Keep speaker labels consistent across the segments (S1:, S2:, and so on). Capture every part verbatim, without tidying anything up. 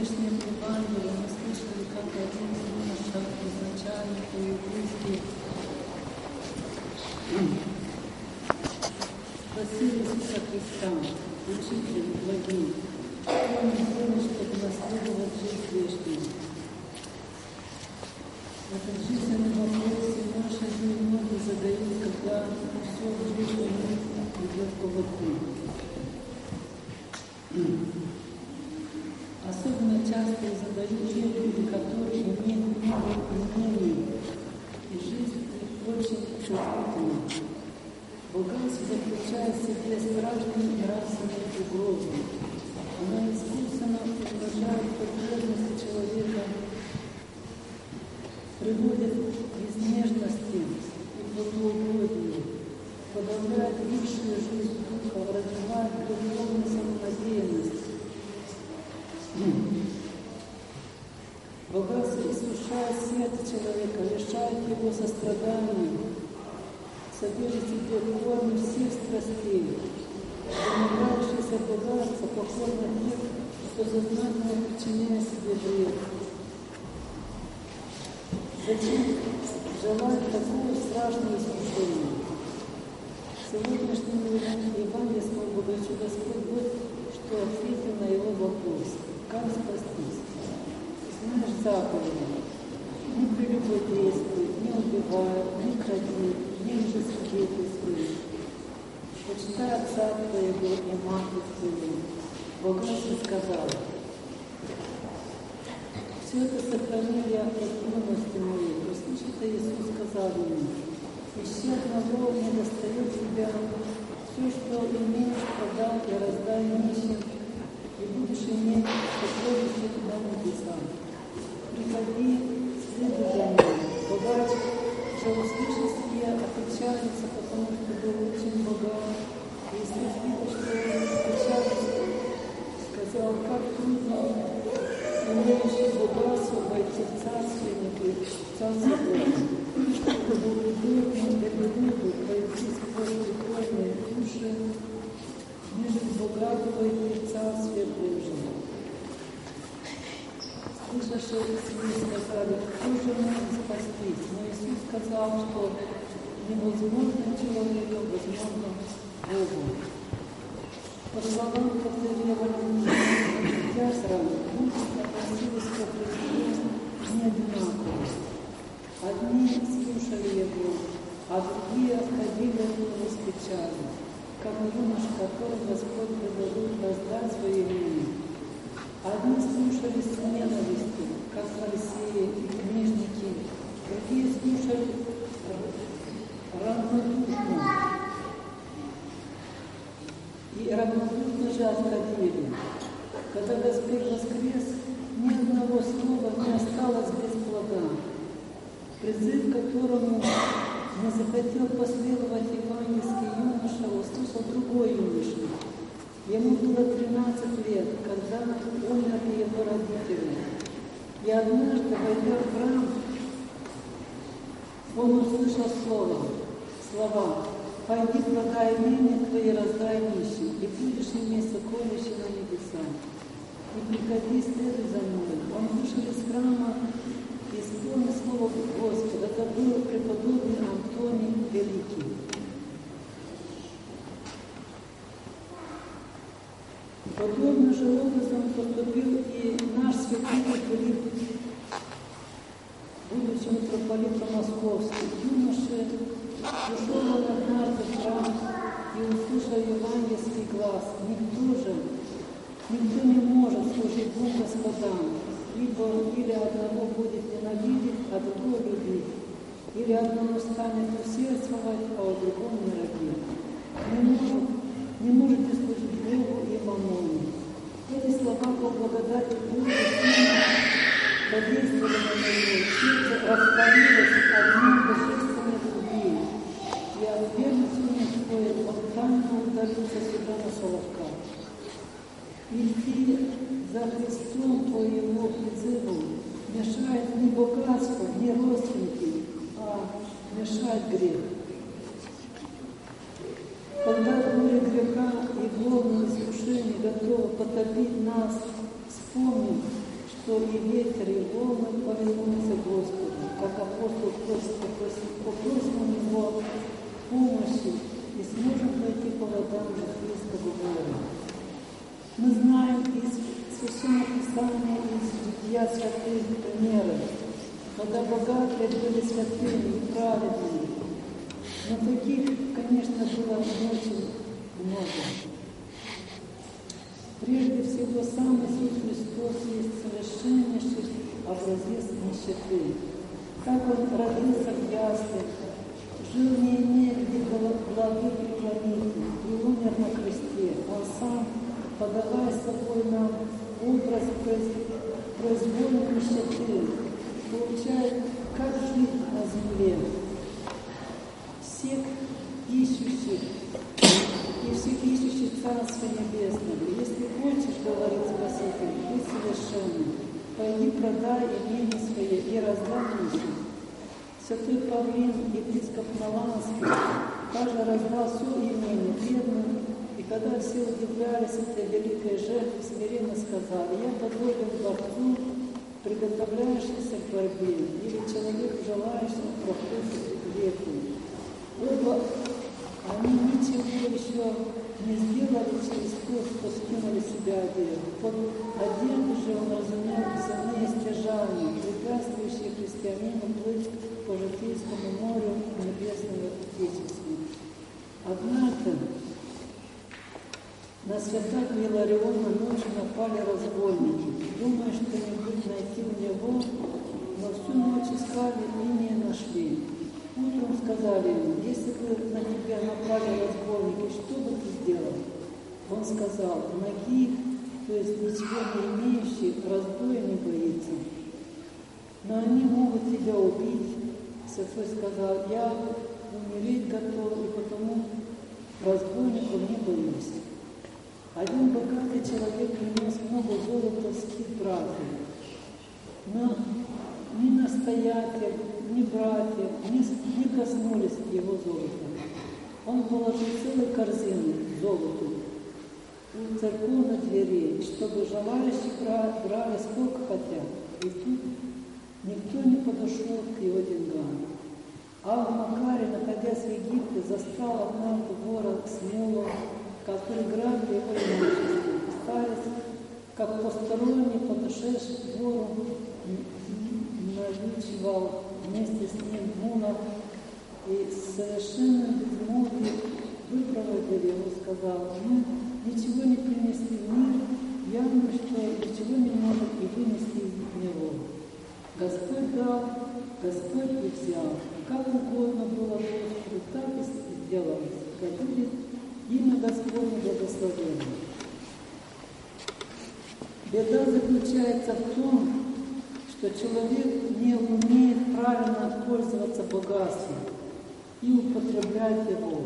S1: сегодняшнем Евангелии мы слышали, как один юноша изначально по-еврейски спросил Иисуса Христа: «Учитель благий, что мне сделать, чтобы наследовать жизнь вечную?» Этот жизненный вопрос и в нашей жизни многие задают, когда все в жизни идет по боку. Особенно часто задают те люди, которые имеют много мнений, и жизнь их очень чувствительна. Богатство заключает в себе страшные нравственные угрозы. Она искусственно угрожает потребности человека, приводит к изнежности и плотоугодию, подавляет высшую жизнь духа, развивает духовную самонадеянность. Богатство иссушает сердце человека, лишает его сострадания, содержит в себе корни всех страстей. Замедравшееся богатство похоже на тех, кто сознательно причиняет себе вред. Зачем желать такое страшное искушение? Сегодняшнему евангельскому богачу Господь вот что ответил на его вопрос: как спастись? Знаешь заповеди: не прелюбодействуй, не убивай, не кради, не лжесвидетельствуй, почитай отца твоего и мать твою. Богатство сказал: все это сохранил я от юности моей. Услышав, Иисус сказал ему: ищи одного, не достает тебя, все, что имеешь, продай и раздай нищим, и будешь иметь сокровище на небесах. Приходи, следуй за мной. Богач же, услышав себе, опечалится, потому что был очень богат. Иисус, видя, что он опечалится, сказал: как трудно имеющий богатство войти в Царствие Небесное, Царствие Божие, чтобы удобно для люди пройти сквозь духовные души, нежели богату войти в Царствие Божие. Слышавшие сказали: кто же может спастись? Но Иисус сказал, что невозможно человеку, возможно Богу. По словам повторения Ясра, люди относились к Христу не одинаково. Одни слушали Его, а другие отходили от Него с печалью, как юноша, которому Господь предложил раздать свои имения. Одни слушали с ненавистью, как фарисеи и книжники, другие слушали равнодушно и равнодушно же отходили. Когда Господь воскрес, ни одного слова не осталось без плода. Призыв, которому не захотел последовать евангельский юноша, услышал другой юноша. Ему было тринадцать лет, когда умерли его родители. И однажды, войдя в храм, он услышал слово, слова: «Пойди, продай имение твои, раздай нищим, и будешь иметь сокровища на небесах. И приходи, следуй за мной». Он вышел из храма и исполнил слово Господа. Это был преподобный Антоний Великий. Подобным же образом поступил и наш святитель Филипп, будучи митрополитом Московским. Юноше пришел он однажды в храм и услышал евангельский глас: «Никто же, никто не может служить двум господам, ибо или одного будет ненавидеть, а другого любить, или одному станет усердствовать, а у другого не родит. Не может, не можете служить Богу и мамоне». Эти слова по благодати Бога подействовали на него, сердце растворилось одним божественной любви, и отвергнув сумех свое, он тайно удалился сюда на Соловка. Идти за Христом по Его призыву мешает не богатство, не родственники, а мешает грех. Когда море греха и волны искушений готовы потопить нас, вспомним, что и ветер, и волны повинуются Господу, как апостол просит, попросим у Него помощи и сможем пройти по водам Христового моря. Мы знаем из Священного Писания, из жития святых примеров, когда богатые были святыми и праведными. Но таких, конечно, было очень много. Прежде всего, сам Иисус Христос есть совершеннейший образец нищеты. Как Он родился в яслях, жил не имея где главы преклонить, и умер на кресте. Он сам, подавая собой нам образ произвольной нищеты, получает, как жить на земле. Всех ищущих и всех ищущих Царства Небесного. Если хочешь, говорит Спаситель, будь совершенным, пойди продай имение свое и раздай нищим. Святой Павлин, епископ Маланский, также раздал все имение бедным, и когда все удивлялись этой великой жертве, смиренно сказал: я подобен борцу, приготовляющийся к борьбе, или человек, желающий проходить реку. Оба они ничего еще не сделали через то, что скинули себя одежду. Под одежду же он разумел земные стяжания, препятствующие христианину плыть по житейскому морю небесного Отечества. Однако на святаго Илариона ночью напали разбойники, думая что-нибудь найти у него, но всю ночь искали и не нашли. Утром сказали ему: если бы на тебя напали разбойники, что бы ты сделал? Он сказал: ноги, то есть ничего не имеющий, разбоя не боится. Но они могут тебя убить. Святой сказал: я умереть готов, и потому разбойников не боюсь. Один богатый человек принес много золота в скит братьев, но ни настоятель, ни братья не, не коснулись его золота. Он положил целую корзину золота у церковной двери, чтобы желающие брали сколько хотят. И тут никто не подошел к его деньгам. А в Макаре, находясь в Египте, застал однажды вора с мулом, который грабил его имущество. Старец, как посторонний, подошедший к вору, наличивал вместе с ним мула и совершенно безмолвие выпроводили его, сказал: мы ничего не принесли в мир, явно, что ничего не можем и вынести из него. Господь дал, Господь и взял. Как угодно было Господу, так и сделалось. Да будет имя Господне благословенно. Беда заключается в том, что человек не умеет правильно пользоваться богатством и употреблять его.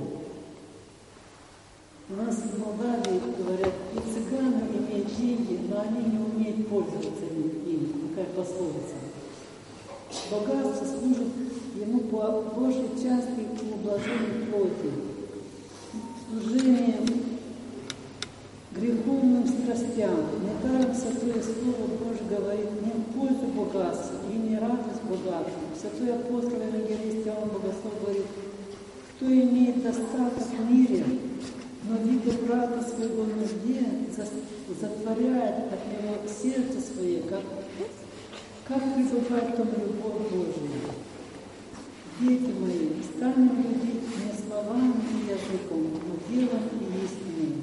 S1: У нас в Молдавии говорят, и цыгане имеют деньги, но они не умеют пользоваться ими. Такая пословица. Богатство служит ему по большей части к ублажению плоти, служение греховным страстям. Недаром Святое Слово Божье говорит не в пользу богатства и не радость богатства. Святой апостол Евангелист Иоанн Богослов говорит: кто имеет достаток в мире, но видя брата своего в нужде, затворяет от него сердце свое, как, как пребывает в том любовь Божия. Дети мои, станем любить не словами и языком, но делом и истиной.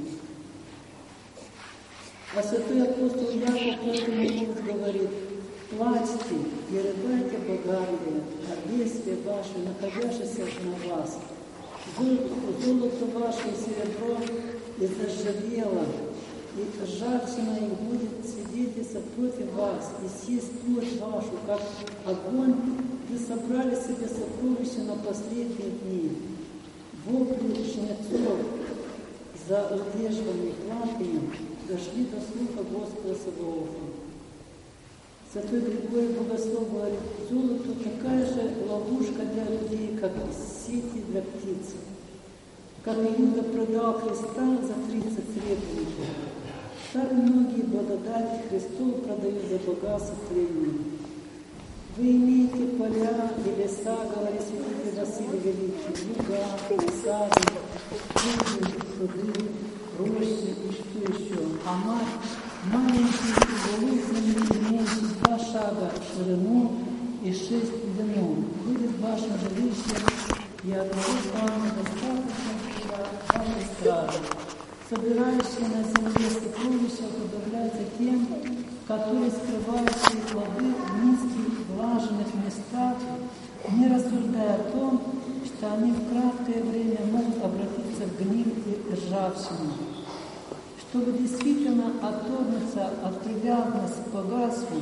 S1: А святой апостол Яков в этом говорит: плачьте и рыдайте, богатые, о бедствии ваше, находящееся на вас. Золото ваше и серебро изржавело, и ржавчина их будет свидетельствовать против вас, и съесть плоть вашу, как огонь. Вы собрали себе сокровища на последние дни. Вопли жнецов за удерживание платьем дошли до слуха Господа Саваофа. Святой Григорий Богослов говорит: золото такая же ловушка для людей, как сети для птиц. Как Иуда продал Христа за тридцать сребреников, Так многие благодати Христу продают за богатство тленное. Вы имеете поля и леса, говорит святитель Василий Великий, луга, сады, пруды, рощи и что еще? А мать, маленький уголок земли, имеющий два шага в ширину и шесть в длину, будет ваше жилище, и одного плана достаточно для вашей стражи. Собирающие на земле сокровища уподобляются тем, которые скрывают свои плоды в низких, влажных местах, не рассуждая о том, что они в краткое время могут обратиться в гниль и ржавчину. Чтобы действительно отторгнуться от привязанности к богатству,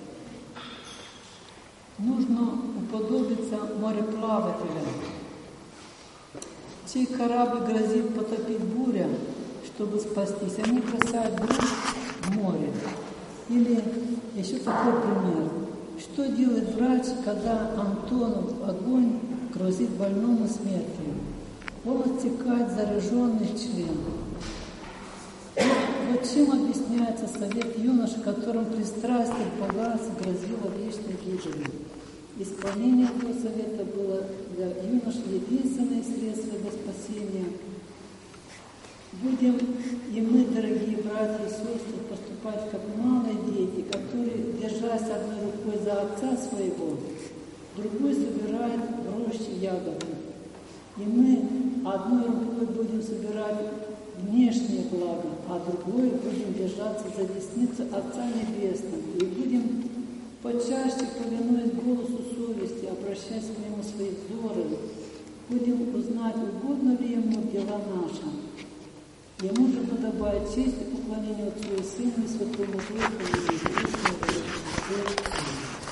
S1: нужно уподобиться мореплавателям, чей корабль грозит потопить буря. Чтобы спастись, они бросают груз в море. Или еще такой пример. Что делает врач, когда Антонов огонь грозит больному смертью? Он отсекает зараженный член. Вот чем объясняется совет юнош, которым пристрастие к богатству грозило вечной гибелью. Исполнение этого совета было для юнош единственное средство для спасения. Будем и мы, дорогие братья и сестры, поступать как малые дети, которые, держась одной рукой за отца своего, другой собирает в роще ягоды. И мы одной рукой будем собирать внешние блага, а другой будем держаться за десницу Отца Небесного и будем почаще, повинуясь голосу совести, обращаясь к Нему свои взоры, будем узнать, угодно ли Ему дела наши. Ему же подобает честь и поклонение Отцу и Сыну и Святому Духу,